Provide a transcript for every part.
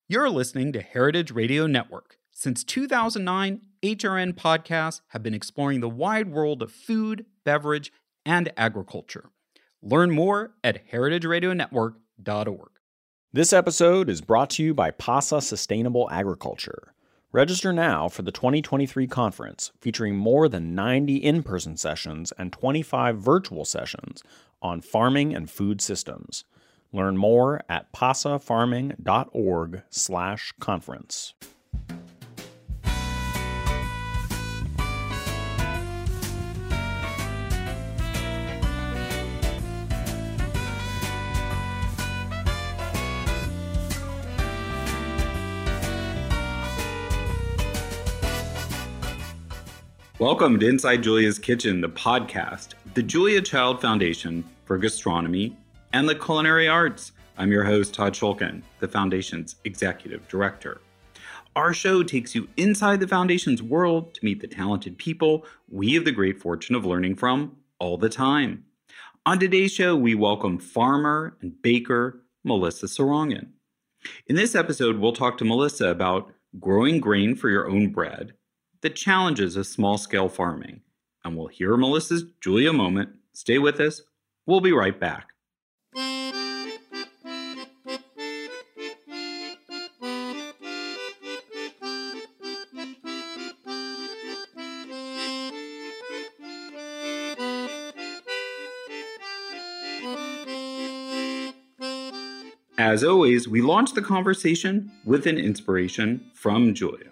You're listening to Heritage Radio Network. Since 2009, HRN podcasts have been exploring the wide world of food, beverage, and agriculture. Learn more at heritageradionetwork.org. This episode is brought to you by PASA Sustainable Agriculture. Register now for the 2023 conference, featuring more than 90 in-person sessions and 25 virtual sessions on farming and food systems. Learn more at pasafarming.org/conference. Welcome to Inside Julia's Kitchen, the podcast, the Julia Child Foundation for Gastronomy and the Culinary Arts. I'm your host, Todd Shulkin, the Foundation's Executive Director. Our show takes you inside the Foundation's world to meet the talented people we have the great fortune of learning from all the time. On today's show, we welcome farmer and baker Melissa Sarongan. In this episode, we'll talk to Melissa about growing grain for your own bread, the challenges of small-scale farming, and we'll hear Melissa's Julia moment. Stay with us. We'll be right back. As always, we launch the conversation with an inspiration from Julia.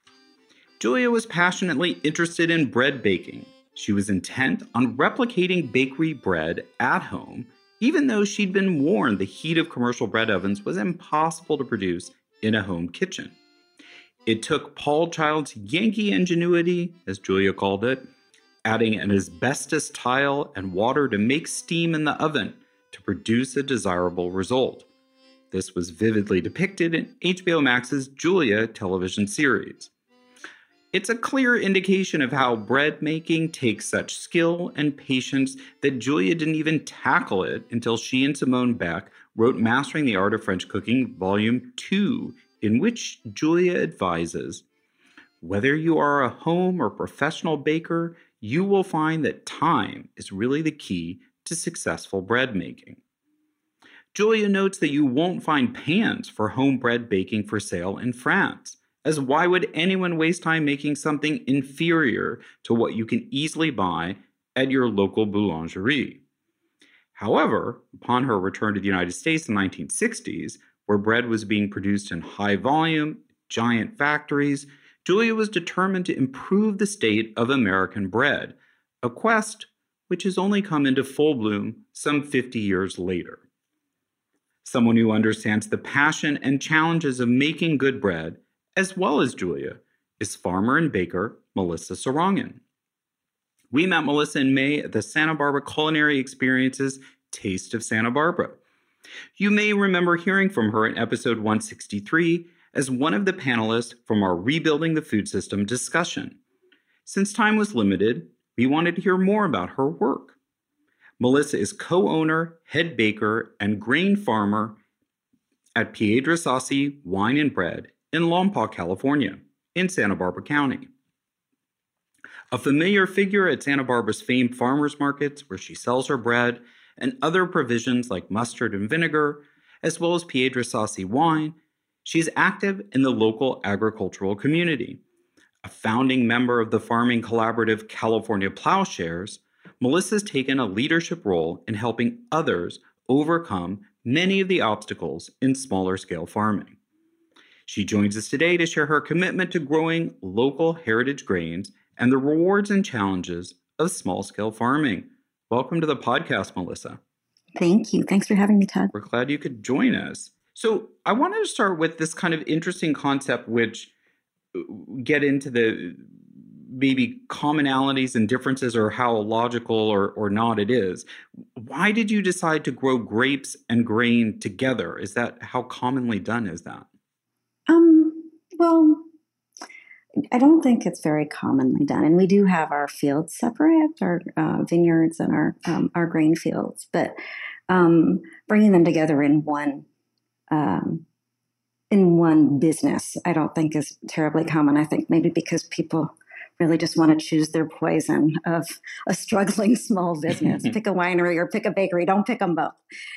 Julia was passionately interested in bread baking. She was intent on replicating bakery bread at home, even though she'd been warned the heat of commercial bread ovens was impossible to produce in a home kitchen. It took Paul Child's Yankee ingenuity, as Julia called it, adding an asbestos tile and water to make steam in the oven to produce a desirable result. This was vividly depicted in HBO Max's Julia television series. It's a clear indication of how bread making takes such skill and patience that Julia didn't even tackle it until she and Simone Beck wrote Mastering the Art of French Cooking Volume 2, in which Julia advises, whether you are a home or professional baker, you will find that time is really the key to successful bread making. Julia notes that you won't find pans for home bread baking for sale in France, as why would anyone waste time making something inferior to what you can easily buy at your local boulangerie? However, upon her return to the United States in the 1960s, where bread was being produced in high volume, giant factories, Julia was determined to improve the state of American bread, a quest which has only come into full bloom some 50 years later. Someone who understands the passion and challenges of making good bread, as well as Julia, is farmer and baker Melissa Sarongan. We met Melissa in May at the Santa Barbara Culinary Experiences Taste of Santa Barbara. You may remember hearing from her in episode 163 as one of the panelists from our Rebuilding the Food System discussion. Since time was limited, we wanted to hear more about her work. Melissa is co-owner, head baker, and grain farmer at Piedra Sassi Wine and Bread in Lompoc, California, in Santa Barbara County. A familiar figure at Santa Barbara's famed farmers markets, where she sells her bread and other provisions like mustard and vinegar, as well as Piedra Sassi wine, she's active in the local agricultural community. A founding member of the farming collaborative California Plowshares, Melissa's taken a leadership role in helping others overcome many of the obstacles in smaller scale farming. She joins us today to share her commitment to growing local heritage grains and the rewards and challenges of small scale farming. Welcome to the podcast, Melissa. Thank you. Thanks for having me, Todd. We're glad you could join us. So I wanted to start with this kind of interesting concept, which get into the maybe commonalities and differences or how logical or not it is. Why did you decide to grow grapes and grain together? Is that how commonly done is that? Well, I don't think it's very commonly done. And we do have our fields separate, our vineyards and our grain fields. But bringing them together in one in one business, I don't think is terribly common. I think maybe because people really just want to choose their poison of a struggling small business. Pick a winery or pick a bakery. Don't pick them both.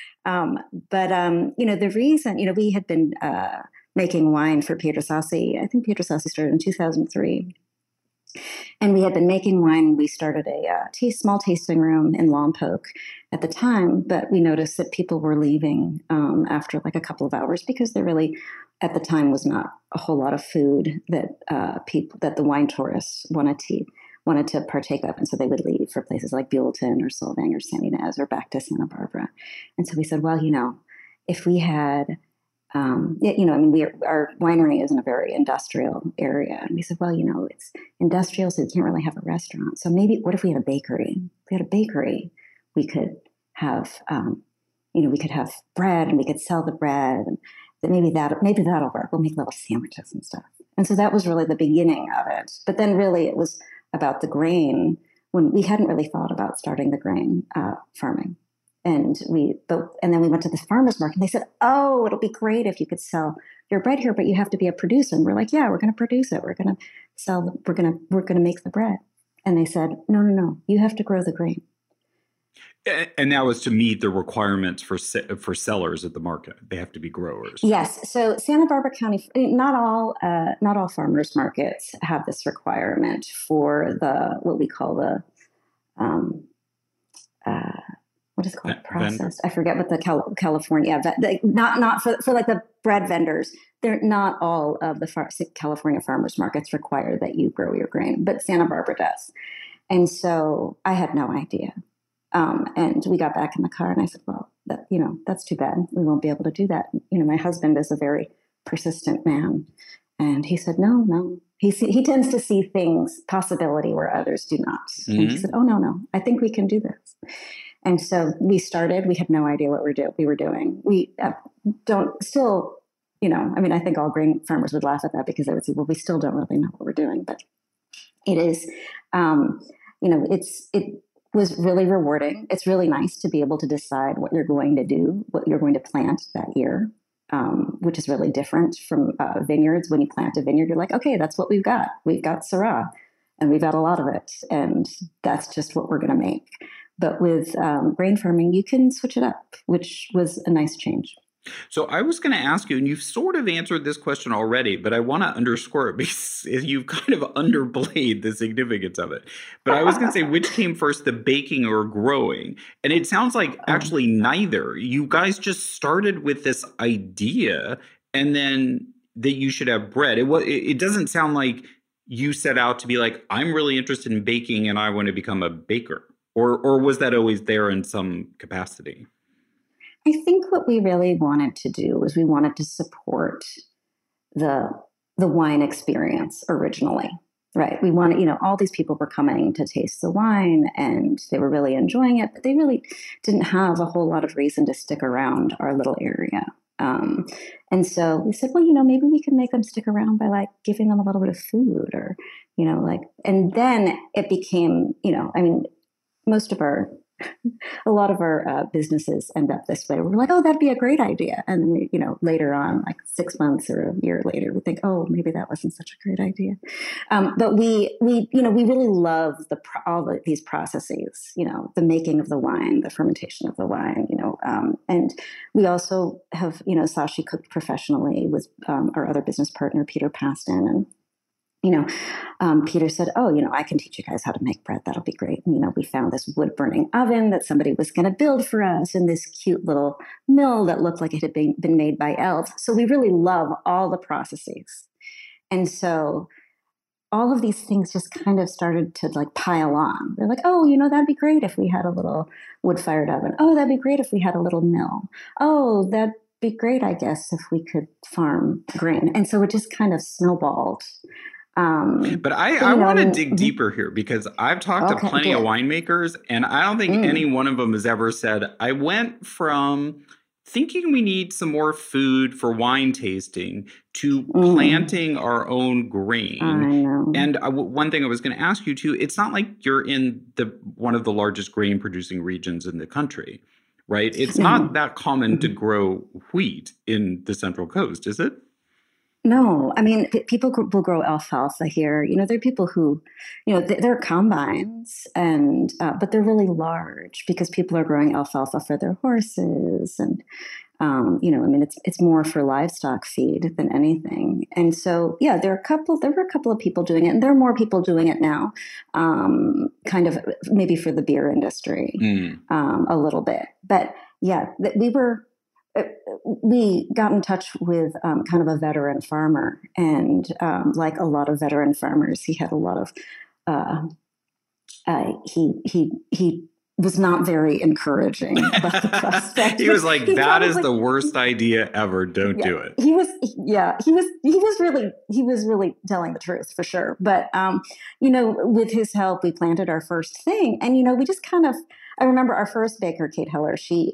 The reason, we had been making wine for Pietro Sassi. I think Pietro Sassi started in 2003. And we had been making wine. We started a small tasting room in Lompoc at the time, but we noticed that people were leaving after like a couple of hours because there really, at the time, was not a whole lot of food that that the wine tourists wanted to partake of, and so they would leave for places like Buellton or Solvang or San Ynez or back to Santa Barbara. And so we said, well, if we had our winery is in a very industrial area. And we said, well, it's industrial, so we can't really have a restaurant. So maybe, what if we had a bakery? If we had a bakery, we could have, we could have bread and we could sell the bread. And maybe that'll work. We'll make little sandwiches and stuff. And so that was really the beginning of it. But then really it was about the grain when we hadn't really thought about starting the grain farming. And then we went to the farmer's market and they said, oh, it'll be great if you could sell your bread here, but you have to be a producer. And we're like, yeah, we're going to produce it. We're going to sell, we're going to make the bread. And they said, no, you have to grow the grain. And that was to meet the requirements for sellers at the market. They have to be growers. Yes. So Santa Barbara County, not all farmers markets have this requirement for what we call the, what is it called? Processed. I forget what the California, not for like the bread vendors. They're not all of the California farmers markets require that you grow your grain, but Santa Barbara does. And so I had no idea. And we got back in the car and I said, well, that's too bad. We won't be able to do that. My husband is a very persistent man. And he said, no. He tends to see possibility where others do not. Mm-hmm. And he said, oh, no, I think we can do this. And so we started. We had no idea what we were doing. We don't still, I think all grain farmers would laugh at that because they would say, well, we still don't really know what we're doing. But it is, it was really rewarding. It's really nice to be able to decide what you're going to do, what you're going to plant that year, which is really different from vineyards. When you plant a vineyard, you're like, okay, that's what we've got. We've got Syrah, and we've got a lot of it, and that's just what we're going to make. But with grain farming, you can switch it up, which was a nice change. So I was going to ask you, and you've sort of answered this question already, but I want to underscore it because you've kind of underplayed the significance of it. But I was going to say, which came first, the baking or growing? And it sounds like actually neither. You guys just started with this idea and then that you should have bread. It doesn't sound like you set out to be like, I'm really interested in baking and I want to become a baker. Or was that always there in some capacity? I think what we really wanted to do was we wanted to support the wine experience originally, right? We wanted, all these people were coming to taste the wine and they were really enjoying it, but they really didn't have a whole lot of reason to stick around our little area. And so we said, well, maybe we can make them stick around by like giving them a little bit of food or, and then it became, a lot of our businesses end up this way. We're like, oh, that'd be a great idea. And then we, later on, like 6 months or a year later, we think, oh, maybe that wasn't such a great idea. But we really love all these processes, the making of the wine, the fermentation of the wine, and we also have, Sashi cooked professionally with our other business partner, Peter Paston, and Peter said, oh, I can teach you guys how to make bread. That'll be great. And, we found this wood burning oven that somebody was going to build for us and this cute little mill that looked like it had been made by elves. So we really love all the processes. And so all of these things just kind of started to like pile on. They're like, oh, that'd be great if we had a little wood fired oven. Oh, that'd be great if we had a little mill. Oh, that'd be great, I guess, if we could farm grain. And so it just kind of snowballed. But I want to dig deeper here because I've talked to plenty of winemakers and I don't think any one of them has ever said, I went from thinking we need some more food for wine tasting to planting our own grain. I know. And one thing I was going to ask you too, it's not like you're in one of the largest grain producing regions in the country, right? It's not that common to grow wheat in the Central Coast, is it? No, I mean, people will grow alfalfa here. There are people who, there are combines, and but they're really large because people are growing alfalfa for their horses, and I mean, it's more for livestock feed than anything. And so, yeah, there were a couple of people doing it, and there are more people doing it now, kind of maybe for the beer industry, a little bit. But yeah, we got in touch with kind of a veteran farmer, and like a lot of veteran farmers, he had a lot of he was not very encouraging about the prospect. He was like, "That is the worst idea ever. Don't do it." He was really telling the truth for sure. But with his help, we planted our first thing, and we just kind of. I remember our first baker, Kate Heller. She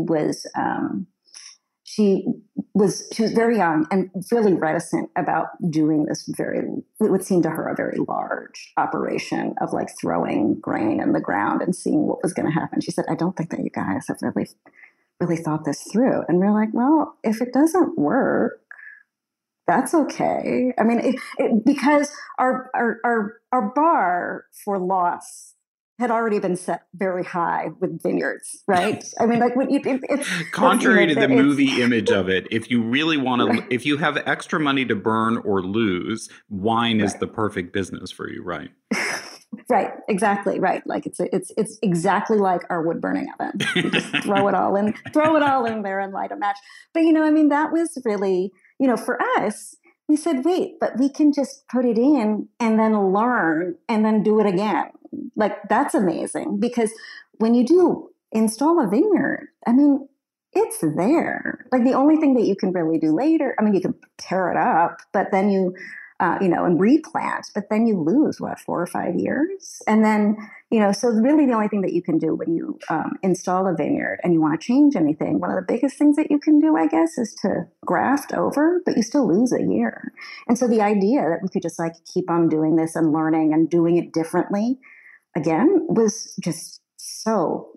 was very young and really reticent about doing this it would seem to her a very large operation of like throwing grain in the ground and seeing what was going to happen. She said, I don't think that you guys have really thought this through. And we're like, well, if it doesn't work, that's okay. I mean, because our bar for loss had already been set very high with vineyards, right? I mean, like it's contrary to the movie image of it. If you really want to, if you have extra money to burn or lose, wine is the perfect business for you, right? Right, exactly, right. Like it's exactly like our wood burning oven. You just throw it all in there and light a match. But I mean, that was really, for us. We said, wait, but we can just put it in and then learn and then do it again. Like, that's amazing, because when you do install a vineyard, I mean, it's there. Like, the only thing that you can really do later, I mean, you can tear it up, but then you, and replant, but then you lose 4 or 5 years. And then, so really the only thing that you can do when you install a vineyard and you want to change anything, one of the biggest things that you can do, I guess, is to graft over, but you still lose a year. And so the idea that we could just like keep on doing this and learning and doing it differently again was just so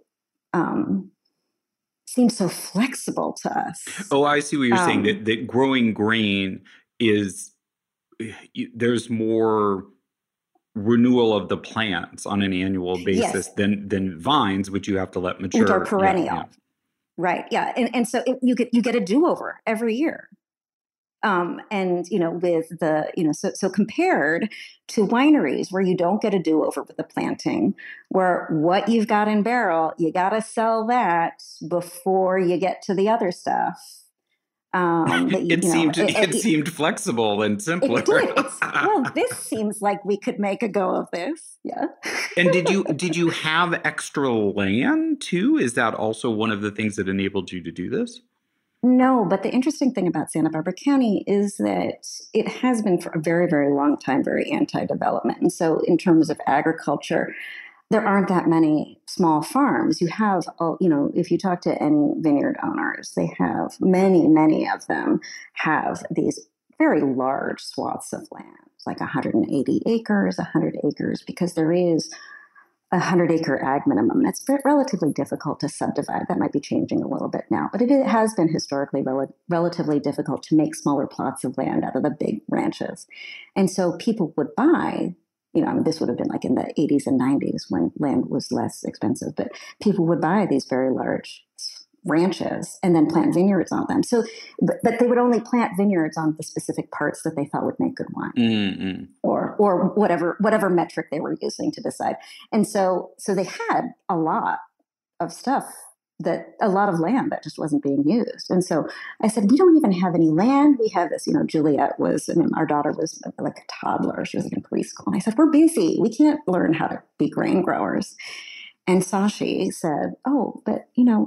seems so flexible to us. Oh, I see what you're saying. That growing grain is there's more renewal of the plants on an annual basis than vines, which you have to let mature, which are perennial, right? Yeah, and so you get a do-over every year. And with the so compared to wineries where you don't get a do-over with the planting, where what you've got in barrel, you got to sell that before you get to the other stuff. It seemed flexible and simpler. It did. Well, this seems like we could make a go of this. Yeah. And did you have extra land too? Is that also one of the things that enabled you to do this? No, but the interesting thing about Santa Barbara County is that it has been for a very, very long time very anti-development. And so in terms of agriculture, there aren't that many small farms. You have, if you talk to any vineyard owners, they have many of them have these very large swaths of land, like 180 acres, 100 acres, because there is a 100-acre ag minimum. That's relatively difficult to subdivide. That might be changing a little bit now, but it has been historically relatively difficult to make smaller plots of land out of the big ranches. And so people would buy, this would have been like in the 80s and 90s when land was less expensive, but people would buy these very large ranches and then plant vineyards on them. So, but they would only plant vineyards on the specific parts that they thought would make good wine, or whatever metric they were using to decide. And so they had a lot of land that just wasn't being used. And so I said, we don't even have any land. We have this, Juliet our daughter was like a toddler. She was like in preschool. And I said, we're busy. We can't learn how to be grain growers. And Sashi said, oh, but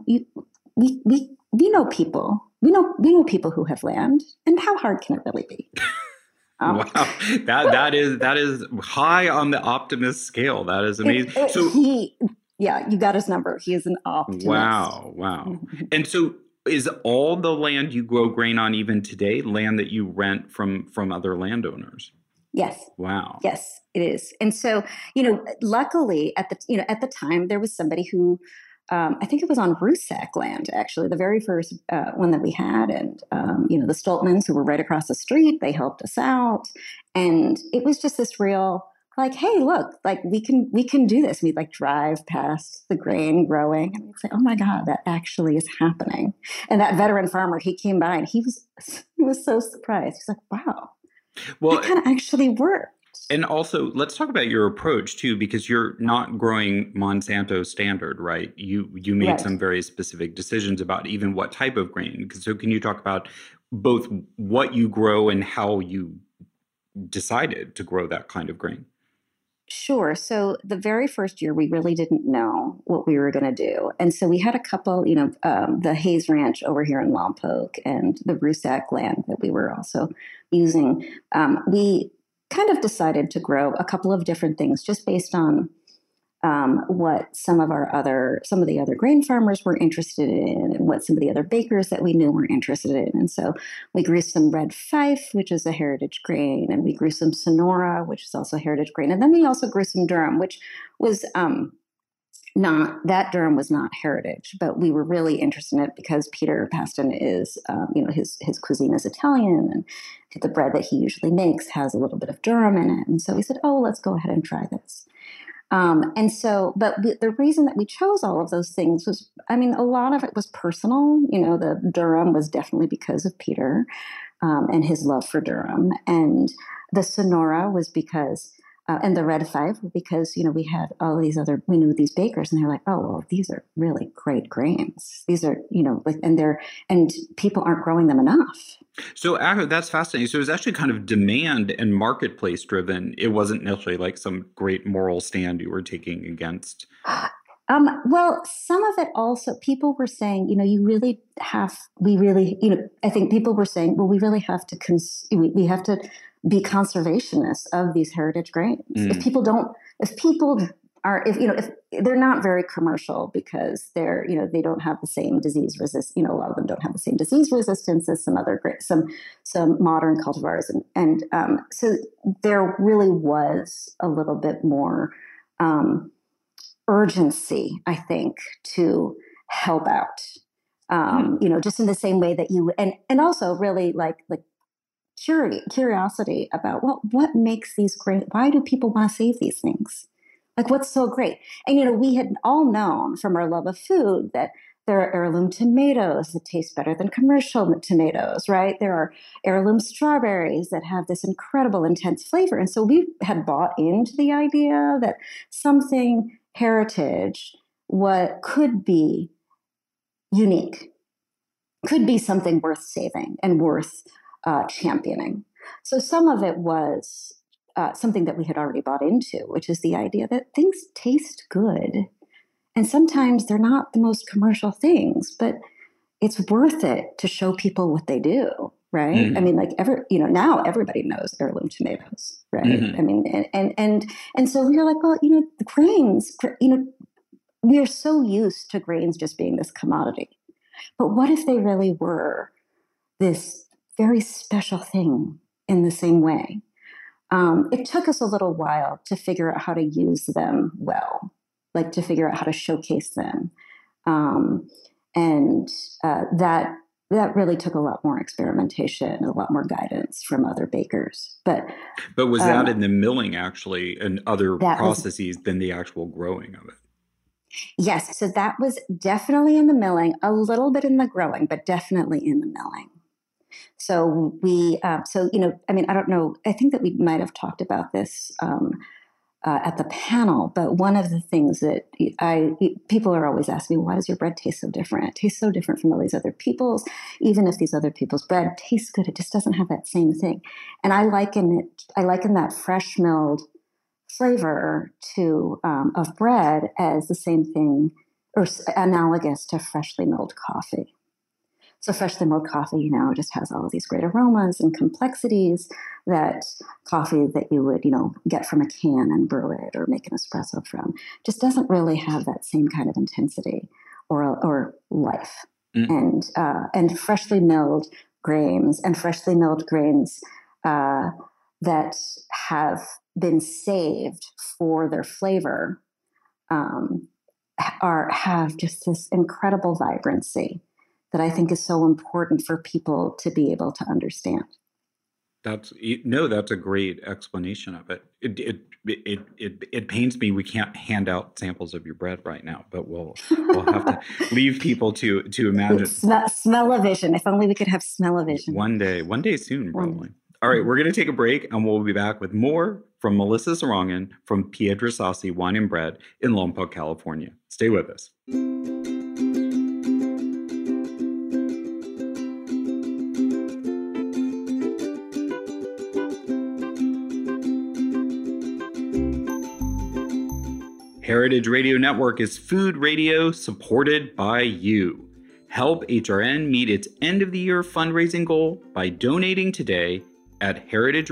we know people. We know people who have land, and how hard can it really be? Wow, that is high on the optimist scale. That is amazing. You got his number. He is an optimist. Wow. And so, is all the land you grow grain on even today land that you rent from other landowners? Yes. Wow. Yes, it is. And so, luckily at the time there was somebody who I think it was on Rusak land, actually, the very first one that we had. And, the Stoltmans, who were right across the street, they helped us out. And it was just this real, like, hey, look, like we can do this. We'd like drive past the grain growing and we'd say, oh my God, that actually is happening. And that veteran farmer, he came by and he was so surprised. He's like, wow, Well, that kind of actually worked. And also, let's talk about your approach too, because you're not growing Monsanto standard, right? You made Right. some very specific decisions about even what type of grain. So can you talk about both what you grow and how you decided to grow that kind of grain? Sure. So the very first year, we really didn't know what we were going to do. And so we had a couple, the Hayes Ranch over here in Lompoc and the Rusak land that we were also using. We kind of decided to grow a couple of different things just based on what some of the other grain farmers were interested in and what some of the other bakers that we knew were interested in. And so we grew some red fife, which is a heritage grain, and we grew some Sonora, which is also a heritage grain. And then we also grew some durum, which was Durham was not heritage, but we were really interested in it because Peter Paston is, his cuisine is Italian, and the bread that he usually makes has a little bit of Durham in it. And so we said, oh, let's go ahead and try this. But the reason that we chose all of those things was, a lot of it was personal. The Durham was definitely because of Peter and his love for Durham. And the Sonora was because, and the red fife, because, we had all these we knew these bakers and they're like, oh, well, these are really great grains. These are, and people aren't growing them enough. So that's fascinating. So it was actually kind of demand and marketplace driven. It wasn't necessarily like some great moral stand you were taking against. Well, some of it also, people were saying, I think people were saying, well, we really have to, we have to be conservationists of these heritage grains. If they're not very commercial because they don't have the same disease resistance, a lot of them don't have the same disease resistance as some modern cultivars. So there really was a little bit more, urgency, I think, to help out, just in the same way that you, and also really like curiosity about what makes these great, why do people want to save these things? Like, what's so great? And, we had all known from our love of food that there are heirloom tomatoes that taste better than commercial tomatoes, right? There are heirloom strawberries that have this incredible intense flavor. And so we had bought into the idea that something heritage, what could be unique, could be something worth saving and worth championing. So some of it was something that we had already bought into, which is the idea that things taste good. And sometimes they're not the most commercial things, but it's worth it to show people what they do, right? Mm-hmm. Now everybody knows heirloom tomatoes, right? Mm-hmm. And so we're like, well, the grains, we are so used to grains just being this commodity. But what if they really were this very special thing in the same way? It took us a little while to figure out how to use them well, like to figure out how to showcase them. That really took a lot more experimentation and a lot more guidance from other bakers. But was that in the milling actually and other processes than the actual growing of it? Yes. So that was definitely in the milling, a little bit in the growing, but definitely in the milling. So I don't know, I think that we might have talked about this at the panel, but one of the things that people are always asking me, why does your bread taste so different? It tastes so different from all these other people's. Even if these other people's bread tastes good, it just doesn't have that same thing. And I liken that fresh milled flavor of bread as the same thing or analogous to freshly milled coffee. So freshly milled coffee, just has all of these great aromas and complexities that coffee that you would, get from a can and brew it or make an espresso from just doesn't really have that same kind of intensity or life. Mm. And freshly milled grains that have been saved for their flavor have just this incredible vibrancy that I think is so important for people to be able to understand. That's a great explanation of it. It pains me we can't hand out samples of your bread right now, but we'll have to leave people to imagine. Smell-o-vision. If only we could have smell-o-vision. One day soon, probably. All right, we're going to take a break, and we'll be back with more from Melissa Sarangan from Piedra Sassi Wine and Bread in Lompoc, California. Stay with us. Heritage Radio Network is food radio supported by you. Help HRN meet its end-of-the-year fundraising goal by donating today at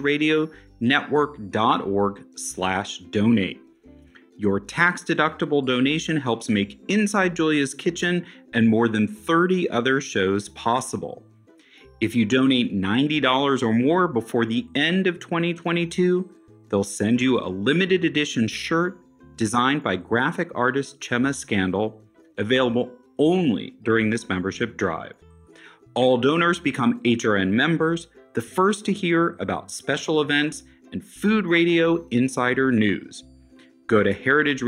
heritageradionetwork.org/donate. Your tax-deductible donation helps make Inside Julia's Kitchen and more than 30 other shows possible. If you donate $90 or more before the end of 2022, they'll send you a limited edition shirt designed by graphic artist Chema Scandal, available only during this membership drive. All donors become HRN members, the first to hear about special events and food radio insider news. Go to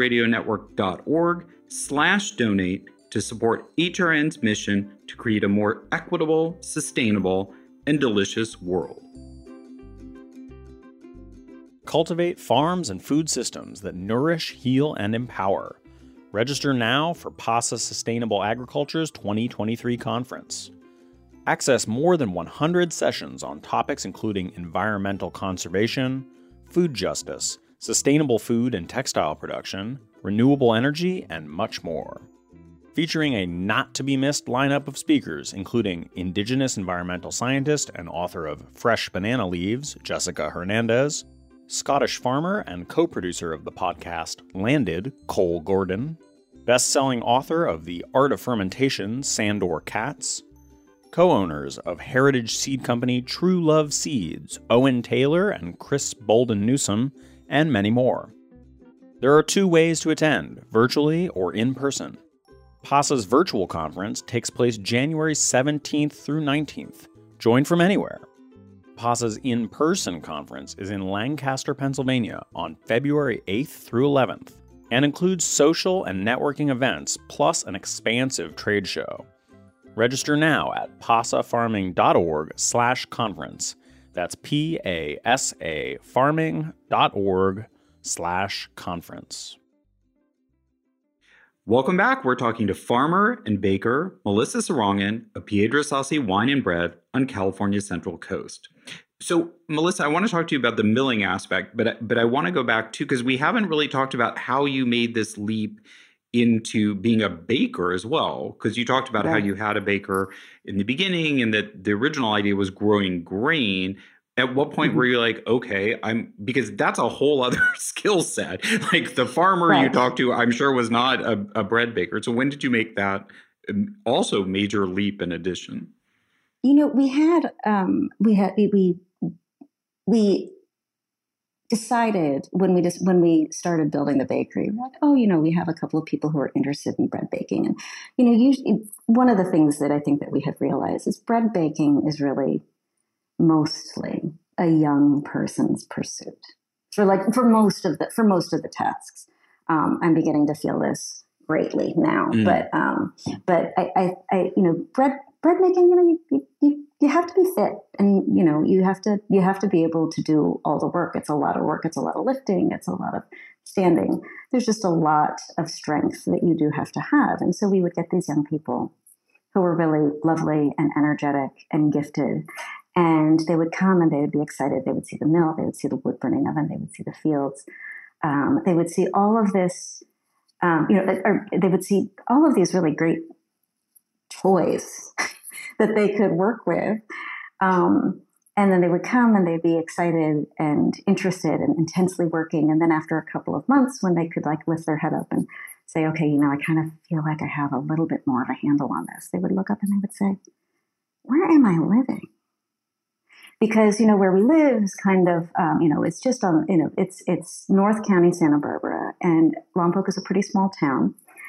heritageradionetwork.org/donate to support HRN's mission to create a more equitable, sustainable, and delicious world. Cultivate farms and food systems that nourish, heal, and empower. Register now for PASA Sustainable Agriculture's 2023 conference. Access more than 100 sessions on topics including environmental conservation, food justice, sustainable food and textile production, renewable energy, and much more. Featuring a not-to-be-missed lineup of speakers, including Indigenous environmental scientist and author of Fresh Banana Leaves, Jessica Hernandez, Scottish farmer and co-producer of the podcast Landed, Cole Gordon, best-selling author of The Art of Fermentation, Sandor Katz, co-owners of heritage seed company True Love Seeds, Owen Taylor and Chris Bolden Newsom, and many more. There are 2 ways to attend, virtually or in person. PASA's virtual conference takes place January 17th through 19th. Join from anywhere. PASA's in-person conference is in Lancaster, Pennsylvania on February 8th through 11th and includes social and networking events plus an expansive trade show. Register now at pasafarming.org/conference. That's PASA farming.org/conference. Welcome back. We're talking to farmer and baker Melissa Sarangan of Piedra Sassi Wine and Bread on California's Central Coast. So, Melissa, I want to talk to you about the milling aspect, but I want to go back too, because we haven't really talked about how you made this leap into being a baker as well, because you talked about how you had a baker in the beginning and that the original idea was growing grain. At what point were you like, okay, because that's a whole other skill set. Like the farmer you talked to, I'm sure was not a bread baker. So when did you make that also major leap in addition? You know, we decided when we started building the bakery, we're like, oh, you know, we have a couple of people who are interested in bread baking. And, you know, usually one of the things that I think that we have realized is bread baking is really mostly a young person's pursuit for most of the tasks. I'm beginning to feel this greatly now, but I you know, bread making, you know, you have to be fit, and you know, you have to be able to do all the work. It's a lot of work. It's a lot of lifting. It's a lot of standing. There's just a lot of strength that you do have to have. And so we would get these young people who were really lovely and energetic and gifted. And they would come and they would be excited. They would see the mill. They would see the wood burning oven. They would see the fields. They would see all of this, you know, or they would see all of these really great toys that they could work with. And then they would come and they'd be excited and interested and intensely working. And then after a couple of months, when they could like lift their head up and say, okay, you know, I kind of feel like I have a little bit more of a handle on this, they would look up and they would say, where am I living? Because, you know, where we live is kind of, you know, it's just on, you know, it's North County, Santa Barbara, and Lompoc is a pretty small town.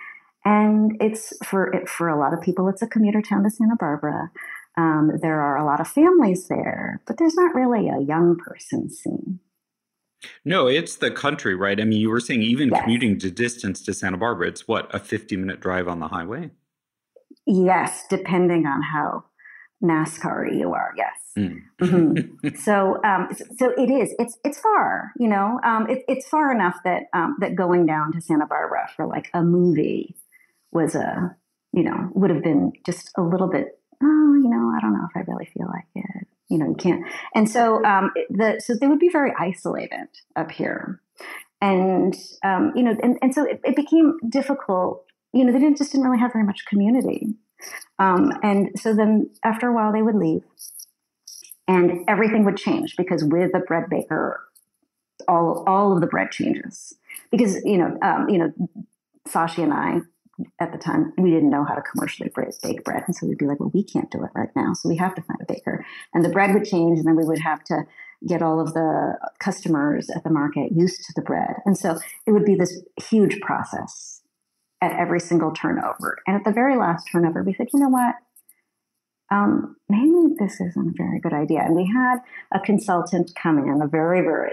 And it's for a lot of people, it's a commuter town to Santa Barbara. There are a lot of families there, but there's not really a young person scene. No, it's the country, right? I mean, you were saying even Yes. commuting to distance to Santa Barbara, it's what, a 50-minute drive on the highway? Yes, depending on how NASCAR you are. Yes. Mm-hmm. So it is. It's far. It's far enough that that going down to Santa Barbara for like a movie was would have been just a little bit. Oh, I don't know if I really feel like it. You can't. And so so they would be very isolated up here, and and so it became difficult. They just didn't really have very much community. And so then after a while they would leave and everything would change because with a bread baker, all of the bread changes because, Sashi and I at the time, we didn't know how to commercially bake bread. And so we'd be like, well, we can't do it right now. So we have to find a baker and the bread would change. And then we would have to get all of the customers at the market used to the bread. And so it would be this huge process at every single turnover. And at the very last turnover, we said, you know what? Maybe this isn't a very good idea. And we had a consultant come in, a very, very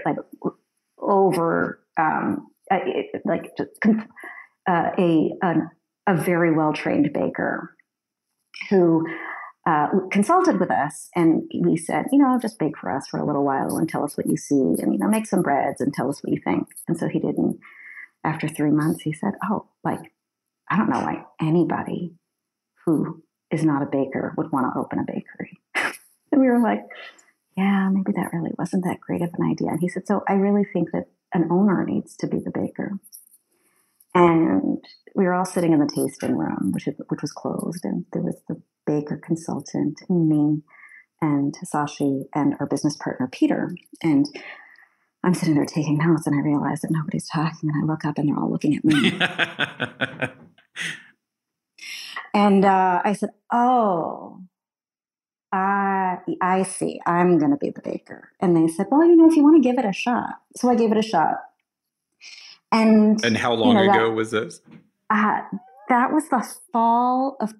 a very well-trained baker who consulted with us. And we said, just bake for us for a little while and tell us what you see. And, make some breads and tell us what you think. And so he did. And after 3 months, he said, I don't know why anybody who is not a baker would want to open a bakery. And we were like, yeah, maybe that really wasn't that great of an idea. And he said, so I really think that an owner needs to be the baker. And we were all sitting in the tasting room, which was closed. And there was the baker consultant and me and Sashi and our business partner, Peter. And I'm sitting there taking notes and I realize that nobody's talking. And I look up and they're all looking at me. And I said, oh, I see. I'm going to be the baker. And they said, well, if you want to give it a shot. So I gave it a shot. And how long ago was this? That was the fall of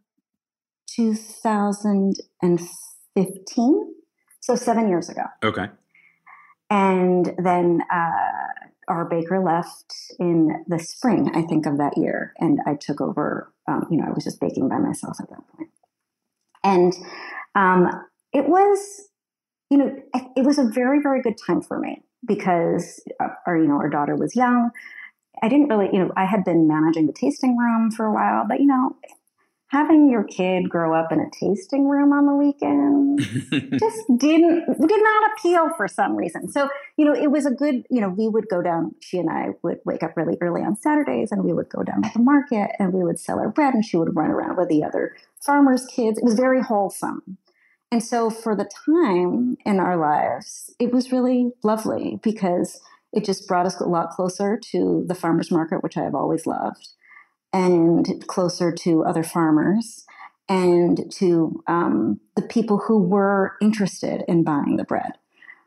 2015. So 7 years ago. Okay. And then our baker left in the spring, I think, of that year. And I took over, I was just baking by myself at that point. And it was, it was a very, very good time for me because our daughter was young. I didn't really, I had been managing the tasting room for a while, but, having your kid grow up in a tasting room on the weekend just did not appeal for some reason. So, it was a good, we would go down, she and I would wake up really early on Saturdays and we would go down to the market and we would sell our bread and she would run around with the other farmers' kids. It was very wholesome. And so for the time in our lives, it was really lovely because it just brought us a lot closer to the farmers market, which I have always loved, and closer to other farmers and to the people who were interested in buying the bread.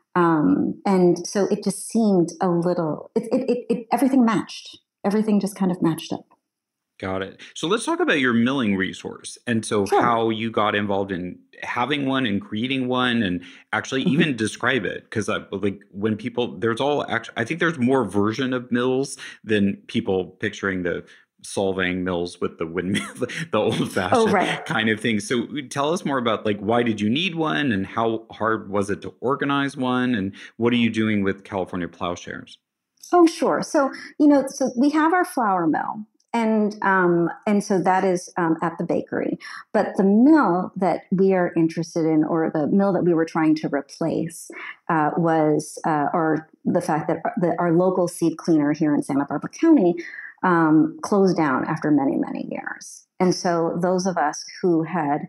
And so it just seemed a little, everything matched. Everything just kind of matched up. Got it. So let's talk about your milling resource. And so how you got involved in having one and creating one and actually even describe it. Because when people, I think there's more version of mills than people picturing the solving mills with the windmill, the old-fashioned kind of thing. So tell us more about why did you need one and how hard was it to organize one and what are you doing with California Plowshares? Oh, sure. So, so we have our flour mill. And so that is at the bakery. But the mill that we are interested in, or the mill that we were trying to replace, was the fact that our local seed cleaner here in Santa Barbara County closed down after many, many years. And so those of us who had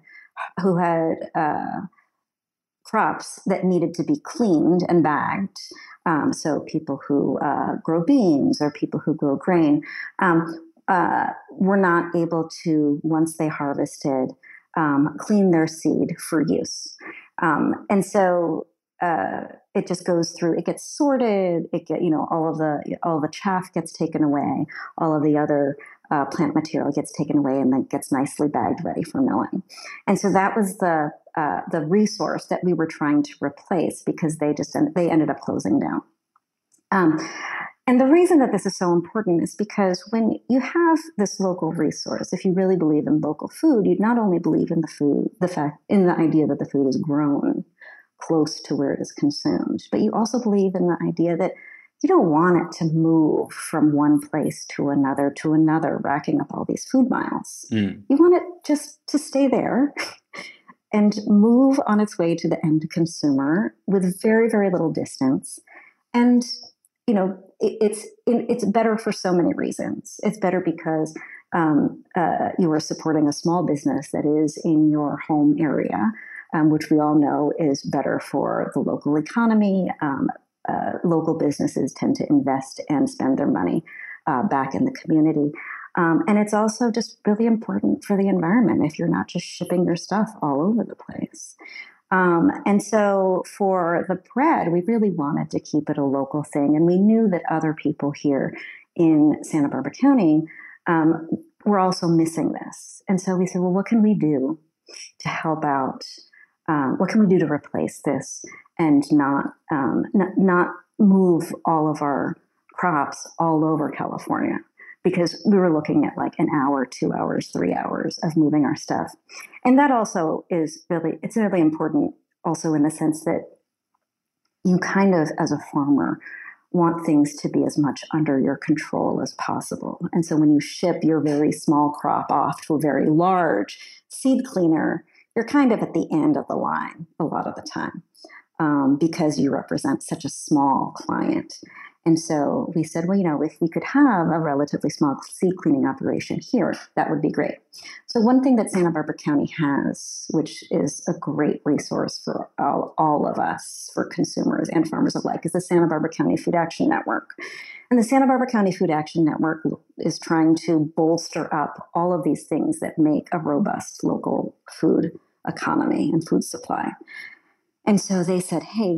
crops that needed to be cleaned and bagged, so people who grow beans or people who grow grain, were not able to, once they harvested, clean their seed for use. And so it just goes through, it gets sorted, all the chaff gets taken away, all of the other plant material gets taken away and then gets nicely bagged ready for milling. And so that was the resource that we were trying to replace because they ended up closing down. And the reason that this is so important is because when you have this local resource, if you really believe in local food, you'd not only believe in in the idea that the food is grown close to where it is consumed, but you also believe in the idea that you don't want it to move from one place to another, racking up all these food miles. You want it just to stay there and move on its way to the end consumer with very, very little distance. And it's better for so many reasons. It's better because you are supporting a small business that is in your home area, which we all know is better for the local economy. Local businesses tend to invest and spend their money back in the community. And it's also just really important for the environment if you're not just shipping your stuff all over the place. And so for the bread, we really wanted to keep it a local thing. And we knew that other people here in Santa Barbara County were also missing this. And so we said, well, what can we do to help out? What can we do to replace this and not move all of our crops all over California? Because we were looking at like an hour, 2 hours, 3 hours of moving our stuff. And that also it's really important also in the sense that you kind of, as a farmer, want things to be as much under your control as possible. And so when you ship your very small crop off to a very large seed cleaner, you're kind of at the end of the line a lot of the time because you represent such a small client. And so we said, well, if we could have a relatively small seed cleaning operation here, that would be great. So one thing that Santa Barbara County has, which is a great resource for all of us, for consumers and farmers alike, is the Santa Barbara County Food Action Network. And the Santa Barbara County Food Action Network is trying to bolster up all of these things that make a robust local food economy and food supply. And so they said, hey,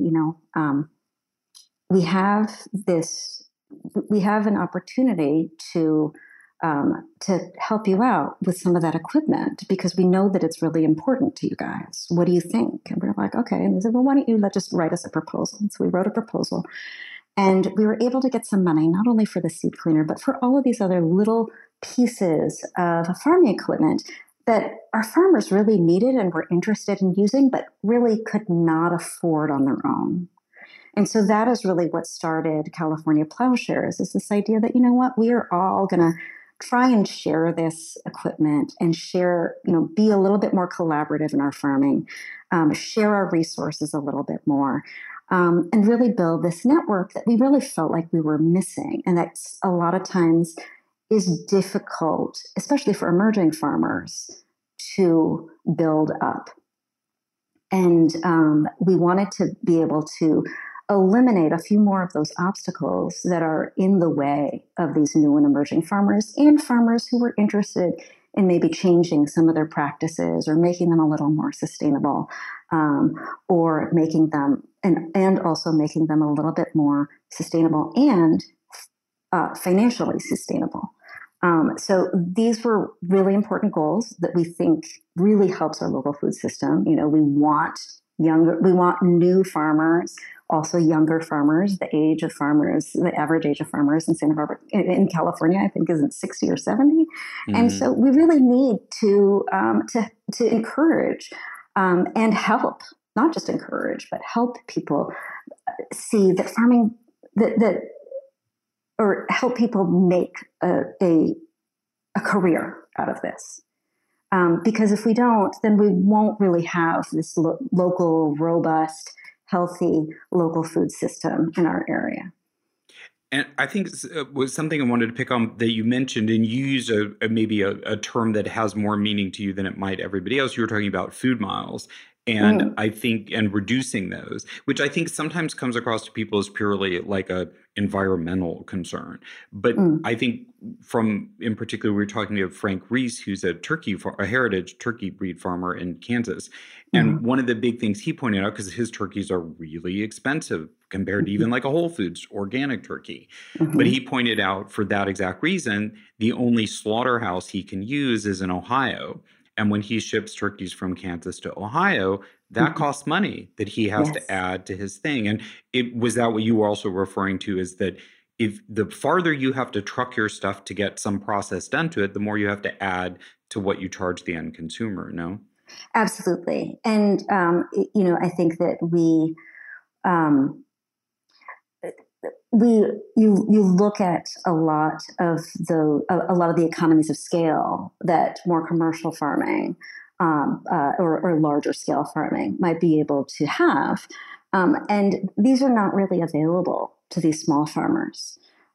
we have an opportunity to help you out with some of that equipment because we know that it's really important to you guys. What do you think? And we're like, okay. And they said, well, why don't you just write us a proposal? And so we wrote a proposal and we were able to get some money, not only for the seed cleaner, but for all of these other little pieces of farming equipment that our farmers really needed and were interested in using, but really could not afford on their own. And so that is really what started California Plowshares, is this idea that, we are all going to try and share this equipment and share, be a little bit more collaborative in our farming, share our resources a little bit more, and really build this network that we really felt like we were missing. And that a lot of times is difficult, especially for emerging farmers, to build up. And we wanted to be able to eliminate a few more of those obstacles that are in the way of these new and emerging farmers and farmers who were interested in maybe changing some of their practices or making them a little more sustainable, or making them and also making them a little bit more sustainable and financially sustainable. So these were really important goals that we think really helps our local food system. We want new farmers, also younger farmers. The average age of farmers in Santa Barbara, in California, I think isn't 60 or 70. Mm-hmm. And so we really need to encourage and help, not just encourage, but help people see that farming, or help people make a career out of this. Because if we don't, then we won't really have this local, robust, healthy local food system in our area. And I think it was something I wanted to pick on that you mentioned, and you used maybe a term that has more meaning to you than it might everybody else. You were talking about food miles. And I think, and reducing those, which I think sometimes comes across to people as purely like a environmental concern. But I think in particular, we were talking to Frank Reese, who's a heritage turkey breed farmer in Kansas. And one of the big things he pointed out, because his turkeys are really expensive compared to even like a Whole Foods organic turkey. But he pointed out for that exact reason, the only slaughterhouse he can use is in Ohio. And when he ships turkeys from Kansas to Ohio, that costs money that he has to add to his thing. And was that what you were also referring to, is that if the farther you have to truck your stuff to get some process done to it, the more you have to add to what you charge the end consumer, no? Absolutely. And, I think that you look at a lot of the economies of scale that more commercial farming or larger scale farming might be able to have, and these are not really available to these small farmers.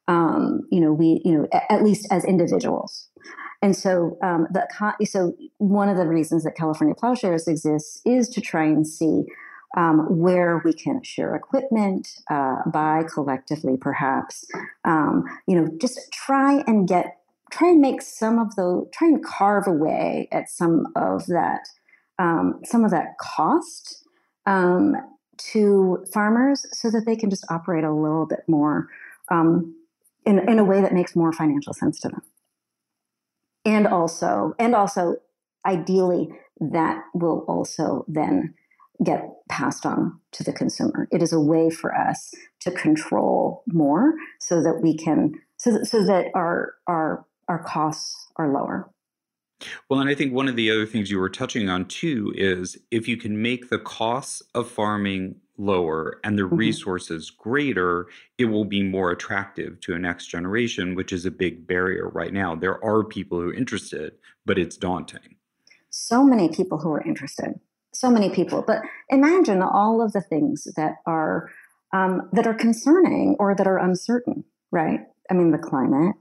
At least as individuals. And so, so one of the reasons that California Plowshares exists is to try and see where we can share equipment, buy collectively, perhaps. Just try and make try and carve away at some of that cost to farmers, so that they can just operate a little bit more in a way that makes more financial sense to them. And also, ideally, that will also then get passed on to the consumer. It is a way for us to control more, so that we can, so that our costs are lower. Well, and I think one of the other things you were touching on too is, if you can make the costs of farming lower and the resources greater, it will be more attractive to a next generation, which is a big barrier right now. There are people who are interested, but it's daunting. So many people who are interested, so many people. But imagine all of the things that are concerning or that are uncertain, right? I mean, the climate,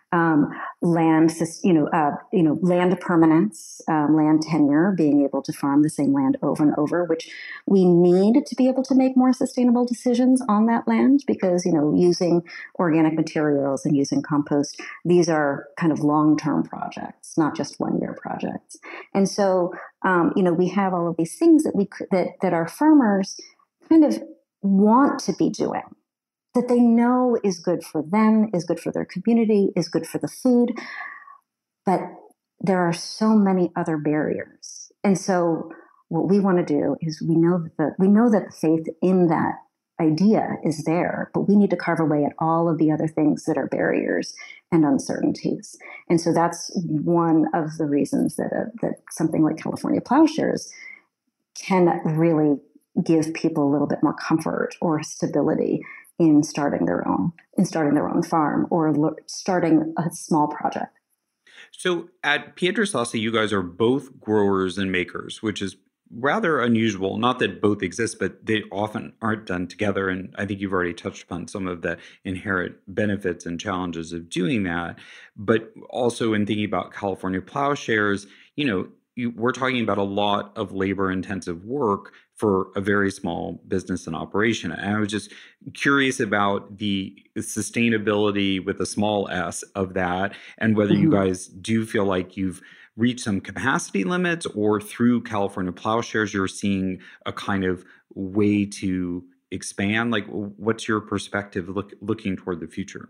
land, land permanence, land tenure, being able to farm the same land over and over, which we need to be able to make more sustainable decisions on that land, because, using organic materials and using compost, these are kind of long-term projects, not just one-year projects. And so, we have all of these things that our farmers kind of want to be doing, that they know is good for them, is good for their community, is good for the food. But there are so many other barriers. And so what we want to do is, we know that the faith in that idea is there, but we need to carve away at all of the other things that are barriers and uncertainties. And so that's one of the reasons that something like California Plowshares can really give people a little bit more comfort or stability in starting their own farm, or starting a small project. So at Pietrasasi, you guys are both growers and makers, which is rather unusual. Not that both exist, but they often aren't done together. And I think you've already touched upon some of the inherent benefits and challenges of doing that. But also, in thinking about California Plowshares, we're talking about a lot of labor-intensive work for a very small business and operation. And I was just curious about the sustainability with a small s of that, and whether you guys do feel like you've reached some capacity limits, or through California Plowshares, you're seeing a kind of way to expand. Like, what's your perspective looking toward the future?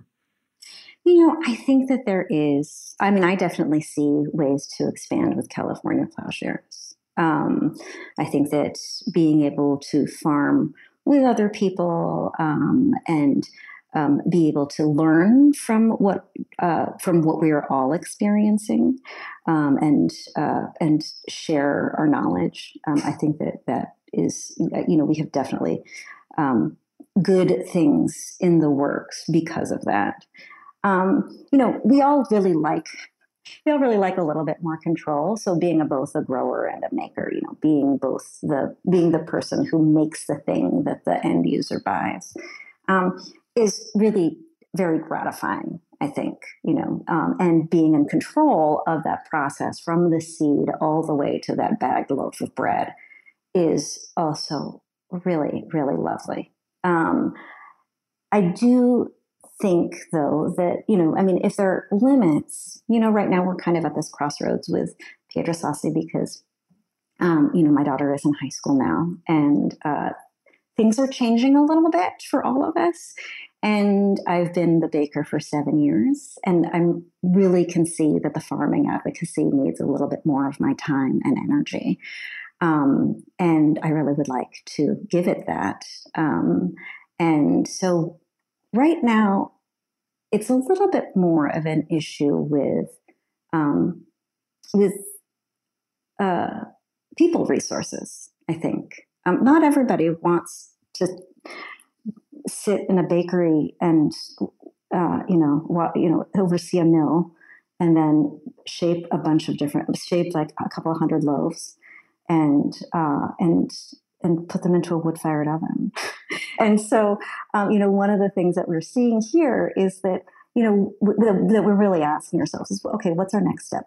I think that there is, I definitely see ways to expand with California Plowshares. I think that being able to farm with other people, and be able to learn from what we are all experiencing, and share our knowledge. I think that is, we have definitely good things in the works because of that. We all really like a little bit more control. So being both a grower and a maker, being the person who makes the thing that the end user buys, is really very gratifying, I think, and being in control of that process from the seed all the way to that bagged loaf of bread is also really, really lovely. I do think, though, that, I mean, if there are limits, right now we're kind of at this crossroads with Pietro Sassi because, my daughter is in high school now, and things are changing a little bit for all of us. And I've been the baker for 7 years, and I really can see that the farming advocacy needs a little bit more of my time and energy. And I really would like to give it that. And so right now, it's a little bit more of an issue with people resources, I think. Not everybody wants to sit in a bakery and oversee a mill and then shape like a couple of hundred loaves and put them into a wood-fired oven. And so, one of the things that we're seeing here is that that we're really asking ourselves is, okay, what's our next step?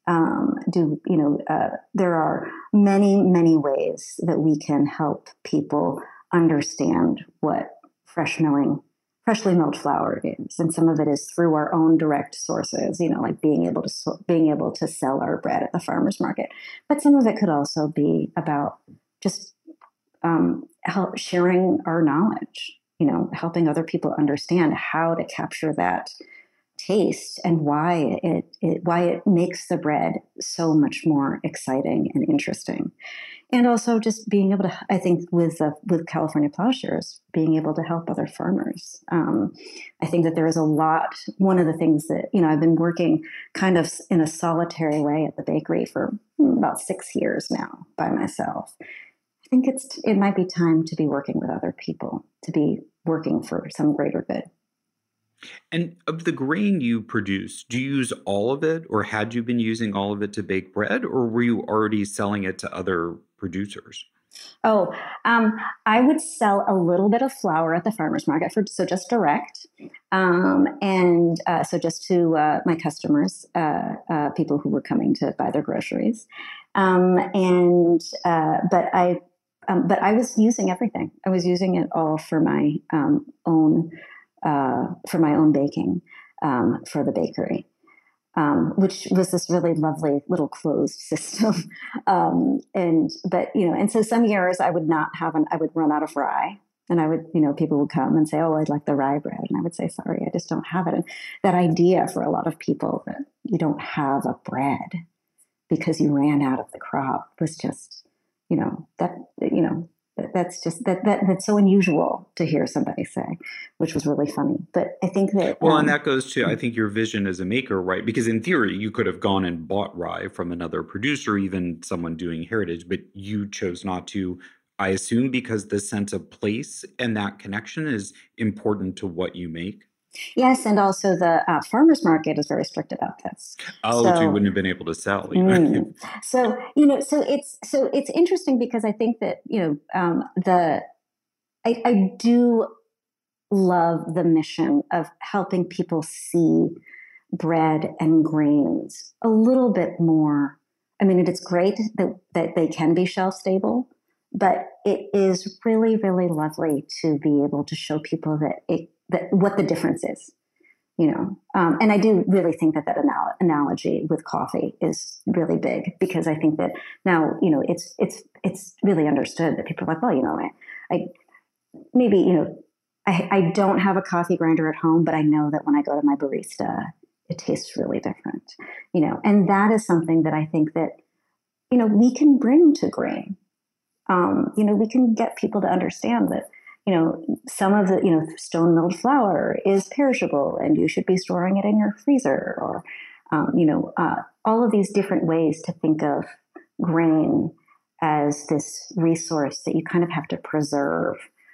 There are many, many ways that we can help people understand what freshly milled flour is, and some of it is through our own direct sources, like being able to sell our bread at the farmers market. But some of it could also be about just sharing our knowledge, helping other people understand how to capture that taste and why it makes the bread so much more exciting and interesting. And also just being able to, I think with California Plowshares, being able to help other farmers. I think that there is a lot, one of the things that, I've been working kind of in a solitary way at the bakery for about 6 years now by myself. I think it might be time to be working with other people, to be working for some greater good. And of the grain you produce, do you use all of it, or had you been using all of it to bake bread, or were you already selling it to other producers? Oh, I would sell a little bit of flour at the farmers market so just direct, and so just to my customers, people who were coming to buy their groceries, but I was using everything. I was using it all for my own baking for the bakery, which was this really lovely little closed system. And so some years I would I would run out of rye, and people would come and say, "Oh, I'd like the rye bread," and I would say, "Sorry, I just don't have it." And that idea for a lot of people that you don't have a bread because you ran out of the crop was just, that's so unusual to hear somebody say, which was really funny. But I think that and that goes to, I think, your vision as a maker, right? Because in theory, you could have gone and bought rye from another producer, even someone doing heritage, but you chose not to. I assume because the sense of place and that connection is important to what you make. Yes, and also the farmers market is very strict about this. So you wouldn't have been able to sell. So it's interesting because I think that I do love the mission of helping people see bread and grains a little bit more. I mean, it's great that they can be shelf stable, but it is really, really lovely to be able to show people that what the difference is, and I do really think that analogy with coffee is really big, because I think that now, it's really understood that people are like, well, I don't have a coffee grinder at home, but I know that when I go to my barista, it tastes really different, and that is something that I think that, we can bring to grain. We can get people to understand that, some of the, stone milled flour is perishable and you should be storing it in your freezer, or, all of these different ways to think of grain as this resource that you kind of have to preserve.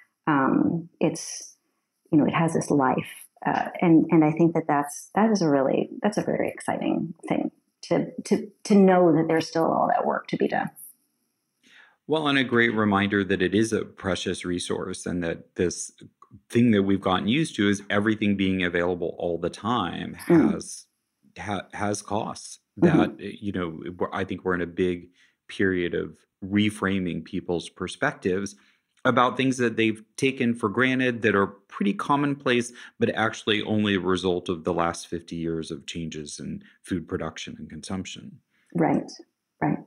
It has this life. And I think that's a very exciting thing to know that there's still all that work to be done. Well, and a great reminder that it is a precious resource, and that this thing that we've gotten used to is everything being available all the time has costs that, I think we're in a big period of reframing people's perspectives about things that they've taken for granted that are pretty commonplace, but actually only a result of the last 50 years of changes in food production and consumption. Right, right.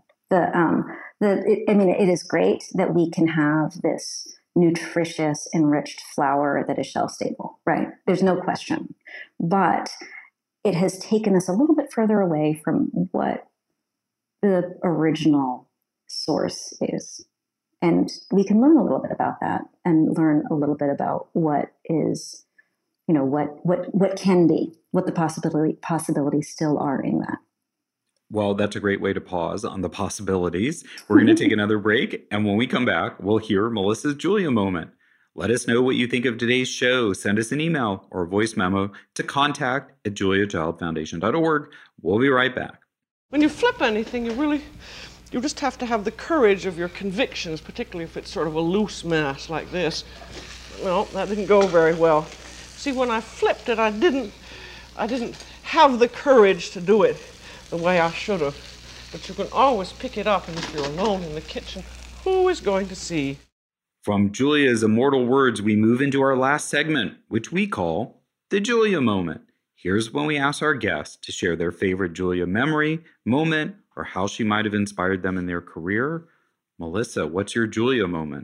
It is great that we can have this nutritious, enriched flour that is shelf stable, right? There's no question. But it has taken us a little bit further away from what the original source is. And we can learn a little bit about that and learn a little bit about what is, what can be, what the possibilities still are in that. Well, that's a great way to pause on the possibilities. We're going to take another break. And when we come back, we'll hear Melissa's Julia moment. Let us know what you think of today's show. Send us an email or a voice memo to contact@juliachildfoundation.org. We'll be right back. When you flip anything, you just have to have the courage of your convictions, particularly if it's sort of a loose mass like this. Well, that didn't go very well. See, when I flipped it, I didn't have the courage to do it the way I should have. But you can always pick it up, and if you're alone in the kitchen, who is going to see? From Julia's immortal words, we move into our last segment, which we call the Julia moment. Here's when we ask our guests to share their favorite Julia memory, moment, or how she might have inspired them in their career. Melissa, what's your Julia moment?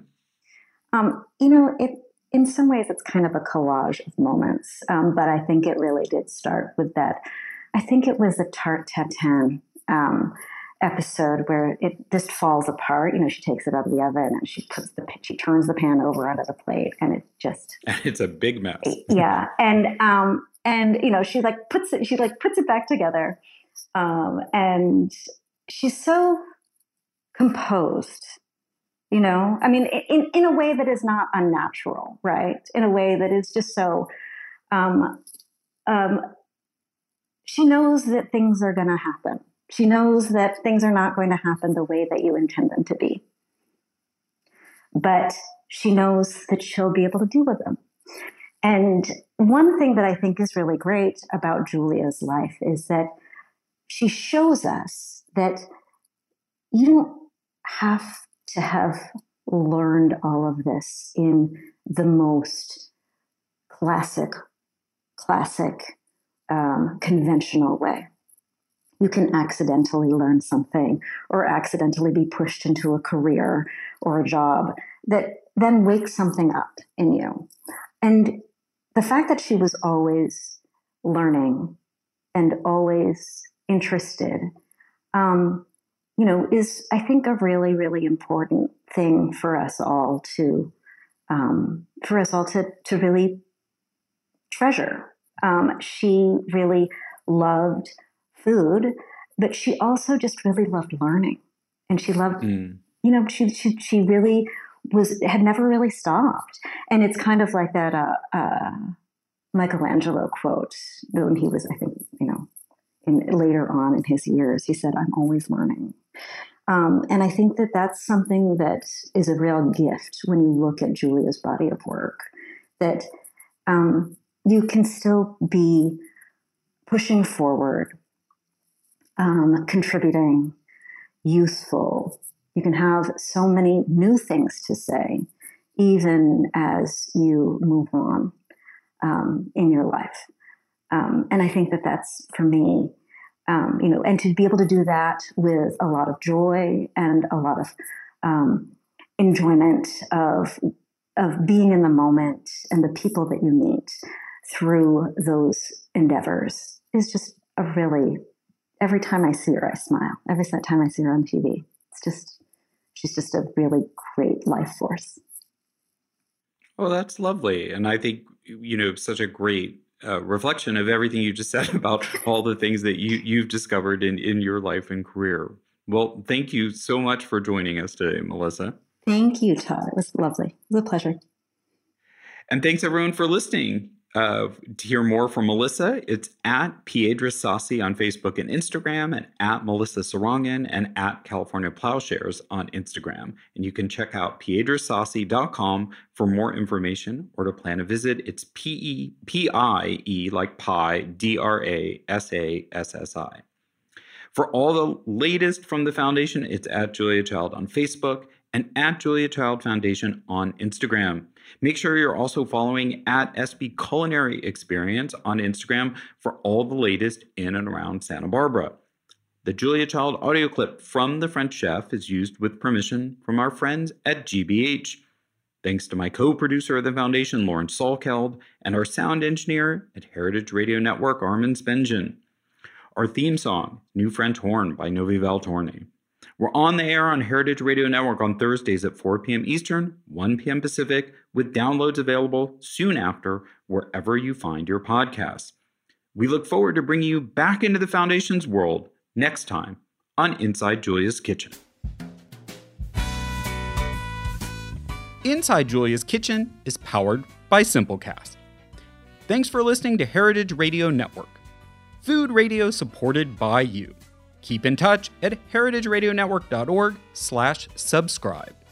In some ways, it's kind of a collage of moments, but I think it really did start with that. I think it was the Tarte Tatin episode where it just falls apart. She takes it out of the oven and she turns the pan over onto the plate, and it just it's a big mess. Yeah, and she puts it back together, and she's so composed. In a way that is not unnatural, right? In a way that is just so. She knows that things are going to happen. She knows that things are not going to happen the way that you intend them to be. But she knows that she'll be able to deal with them. And one thing that I think is really great about Julia's life is that she shows us that you don't have to have learned all of this in the most classic, conventional way. You can accidentally learn something or accidentally be pushed into a career or a job that then wakes something up in you. And the fact that she was always learning and always interested, is, I think, a really, really important thing for us all to really treasure. She really loved food, but she also just really loved learning, and she loved, she really had never really stopped. And it's kind of like that Michelangelo quote when he was, I think, later on in his years, he said, "I'm always learning." And I think that that's something that is a real gift when you look at Julia's body of work, that you can still be pushing forward, contributing, useful. You can have so many new things to say, even as you move on in your life. And I think that that's, for me, and to be able to do that with a lot of joy and a lot of enjoyment of being in the moment and the people that you meet through those endeavors is just every time I see her, I smile. Every time I see her on TV, she's just a really great life force. Oh, that's lovely. And I think, such a great reflection of everything you just said about all the things that you've discovered in your life and career. Well, thank you so much for joining us today, Melissa. Thank you, Todd. It was lovely. It was a pleasure. And thanks, everyone, for listening. To hear more from Melissa, it's at Piedra Sassi on Facebook and Instagram, and at Melissa Sarangan, and at California Plowshares on Instagram. And you can check out piedrasassi.com for more information or to plan a visit. It's P-I-E like pie, D-R-A-S-A-S-S-I. For all the latest from the foundation, it's at Julia Child on Facebook and at Julia Child Foundation on Instagram. Make sure you're also following at SB Culinary Experience on Instagram for all the latest in and around Santa Barbara. The Julia Child audio clip from The French Chef is used with permission from our friends at GBH. Thanks to my co-producer of the foundation, Lauren Salkeld, and our sound engineer at Heritage Radio Network, Armin Spengen. Our theme song, New French Horn by Novi Valtorni. We're on the air on Heritage Radio Network on Thursdays at 4 p.m. Eastern, 1 p.m. Pacific, with downloads available soon after wherever you find your podcasts. We look forward to bringing you back into the Foundation's world next time on Inside Julia's Kitchen. Inside Julia's Kitchen is powered by Simplecast. Thanks for listening to Heritage Radio Network, food radio supported by you. Keep in touch at heritageradionetwork.org/subscribe.